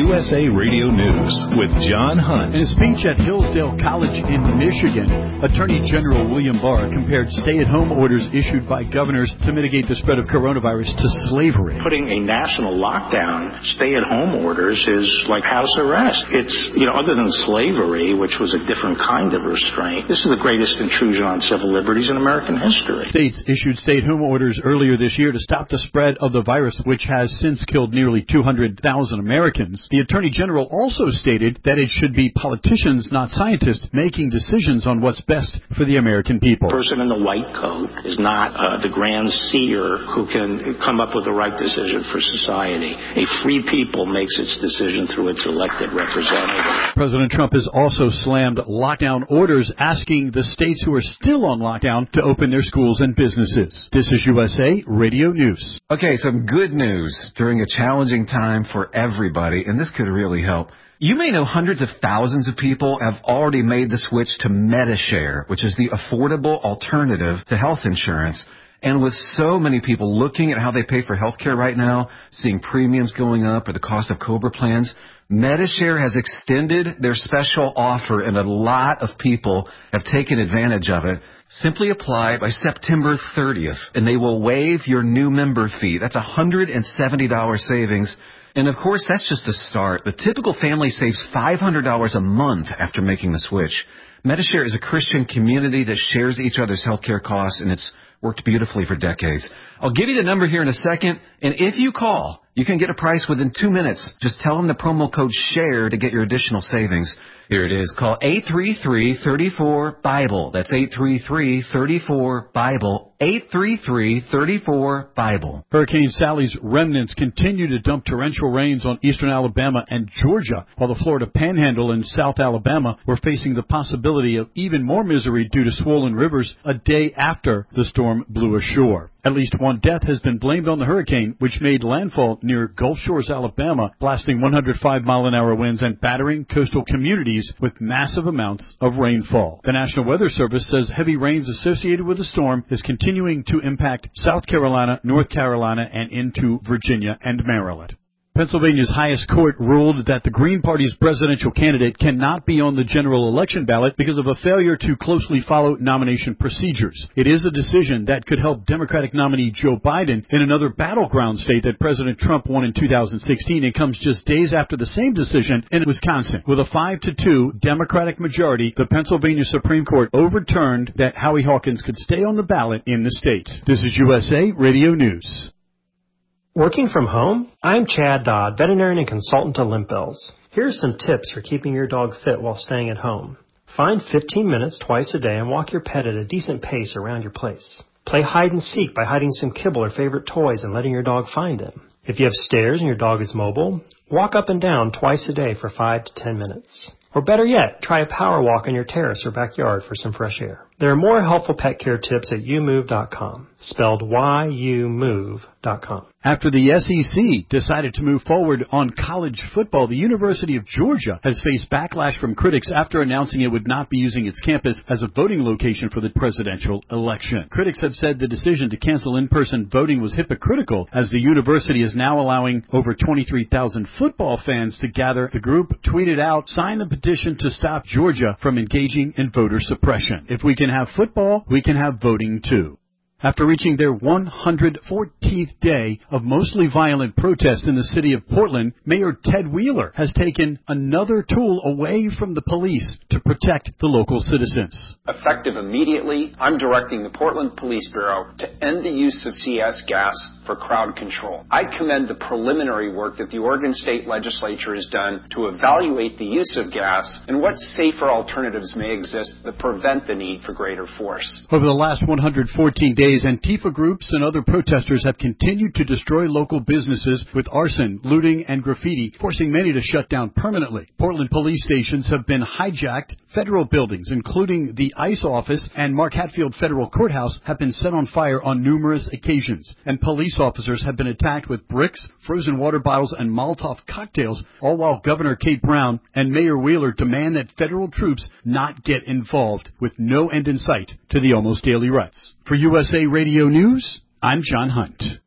USA Radio News with John Hunt. In a speech at Hillsdale College in Michigan, Attorney General William Barr compared stay-at-home orders issued by governors to mitigate the spread of coronavirus to slavery. Putting a national lockdown, stay-at-home orders, is like house arrest. It's, other than slavery, which was a different kind of restraint, this is the greatest intrusion on civil liberties in American history. States issued stay-at-home orders earlier this year to stop the spread of the virus, which has since killed nearly 200,000 Americans. The Attorney General also stated that it should be politicians, not scientists, making decisions on what's best for the American people. The person in the white coat is not the grand seer who can come up with the right decision for society. A free people makes its decision through its elected representative. President Trump has also slammed lockdown orders, asking the states who are still on lockdown to open their schools and businesses. This is USA Radio News. Okay, some good news during a challenging time for everybody, and this could really help. You may know hundreds of thousands of people have already made the switch to Medi-Share, which is the affordable alternative to health insurance. And with so many people looking at how they pay for health care right now, seeing premiums going up or the cost of COBRA plans, Medi-Share has extended their special offer, and a lot of people have taken advantage of it. Simply apply by September 30th, and they will waive your new member fee. That's $170 savings. And, of course, that's just the start. The typical family saves $500 a month after making the switch. Medi-Share is a Christian community that shares each other's health care costs, and it's worked beautifully for decades. I'll give you the number here in a second, and if you call, you can get a price within 2 minutes. Just tell them the promo code SHARE to get your additional savings. Here it is. Call 833-34-BIBLE. That's 833-34-BIBLE. 833-34-BIBLE. Hurricane Sally's remnants continue to dump torrential rains on eastern Alabama and Georgia, while the Florida Panhandle and South Alabama were facing the possibility of even more misery due to swollen rivers a day after the storm blew ashore. At least one death has been blamed on the hurricane, which made landfall near Gulf Shores, Alabama, blasting 105-mile-an-hour winds and battering coastal communities with massive amounts of rainfall. The National Weather Service says heavy rains associated with the storm is continuing to impact South Carolina, North Carolina, and into Virginia and Maryland. Pennsylvania's highest court ruled that the Green Party's presidential candidate cannot be on the general election ballot because of a failure to closely follow nomination procedures. It is a decision that could help Democratic nominee Joe Biden in another battleground state that President Trump won in 2016, and comes just days after the same decision in Wisconsin. With a 5-2 Democratic majority, the Pennsylvania Supreme Court overturned that Howie Hawkins could stay on the ballot in the state. This is USA Radio News. Working from home? I'm Chad Dodd, veterinarian and consultant to Limp Bells. Here are some tips for keeping your dog fit while staying at home. Find 15 minutes twice a day and walk your pet at a decent pace around your place. Play hide and seek by hiding some kibble or favorite toys and letting your dog find them. If you have stairs and your dog is mobile, walk up and down twice a day for 5 to 10 minutes. Or better yet, try a power walk on your terrace or backyard for some fresh air. There are more helpful pet care tips at youmove.com, spelled youmove.com. After the SEC decided to move forward on college football, the University of Georgia has faced backlash from critics after announcing it would not be using its campus as a voting location for the presidential election. Critics have said the decision to cancel in-person voting was hypocritical, as the university is now allowing over 23,000 football fans to gather. The group tweeted out, "Sign the petition to stop Georgia from engaging in voter suppression. If we can have football, we can have voting too." After reaching their 114th day of mostly violent protest in the city of Portland, Mayor Ted Wheeler has taken another tool away from the police to protect the local citizens. Effective immediately, I'm directing the Portland Police Bureau to end the use of CS gas for crowd control. I commend the preliminary work that the Oregon State Legislature has done to evaluate the use of gas and what safer alternatives may exist that prevent the need for greater force. Over the last 114 days, Antifa groups and other protesters have continued to destroy local businesses with arson, looting, and graffiti, forcing many to shut down permanently. Portland police stations have been hijacked. Federal buildings, including the ICE office and Mark Hatfield Federal Courthouse, have been set on fire on numerous occasions. And police officers have been attacked with bricks, frozen water bottles, and Molotov cocktails, all while Governor Kate Brown and Mayor Wheeler demand that federal troops not get involved, with no end in sight to the almost daily riots. For USA Radio News, I'm John Hunt.